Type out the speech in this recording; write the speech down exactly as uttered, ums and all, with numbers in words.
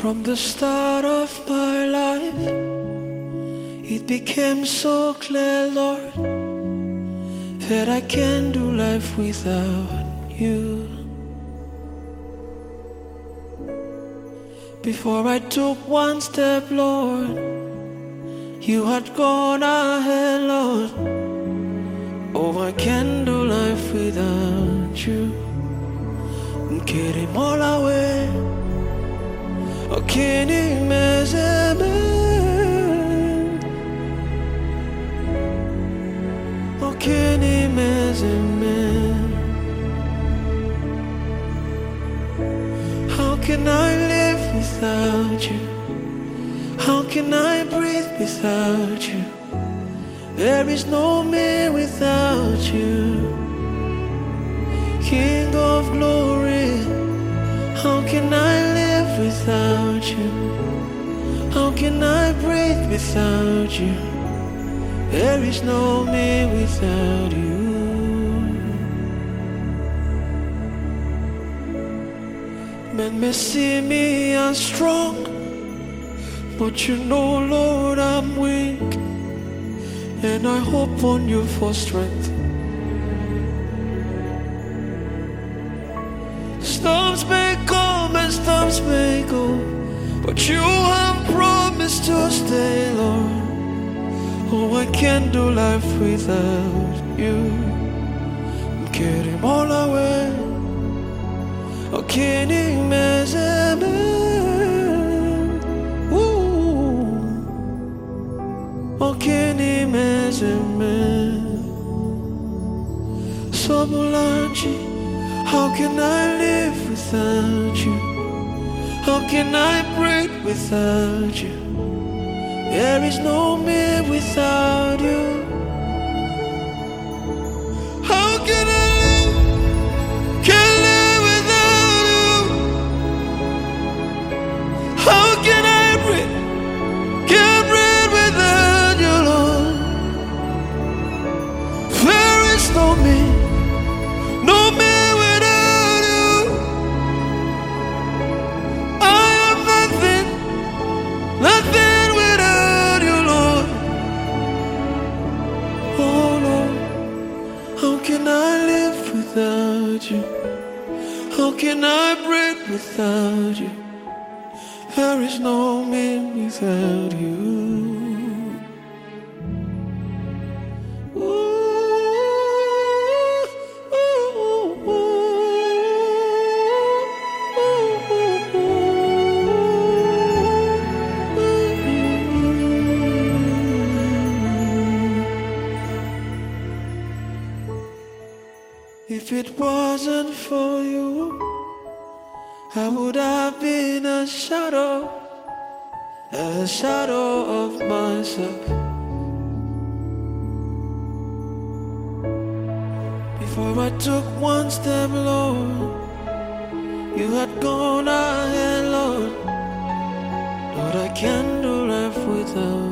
From the start of my life, it became so clear, Lord, that I can't do life without you. Before I took one step, Lord, you had gone ahead, Lord. Oh, I can't do life without you. Nkerimola Okini mezeme Okini mezeme. How can I live without you? How can I breathe without you? There is no me without you. King of glory, how can I live without you? How can I breathe without you? There is no me without you. Men may see me as strong, but you know, Lord, I'm weak, and I hope on you for strength. Storms may come and storms may go, but you have promised to stay, Lord. Oh, I can't do life without you. Nkerimola Okini mezeme. Okini mezeme. Somulanji, how can I live without you? How can I breathe without you? There is no me without you. How can I live? Can't live without you. How can I breathe? Can't breathe without you, Lord. There is no me, no me. Nothing without you, Lord. Oh, Lord, how can I live without you? How can I breathe without you? There is no me without you. If it wasn't for you, I would have been a shadow, a shadow of myself. Before I took one step, Lord, you had gone ahead, Lord. Lord, I can't do life without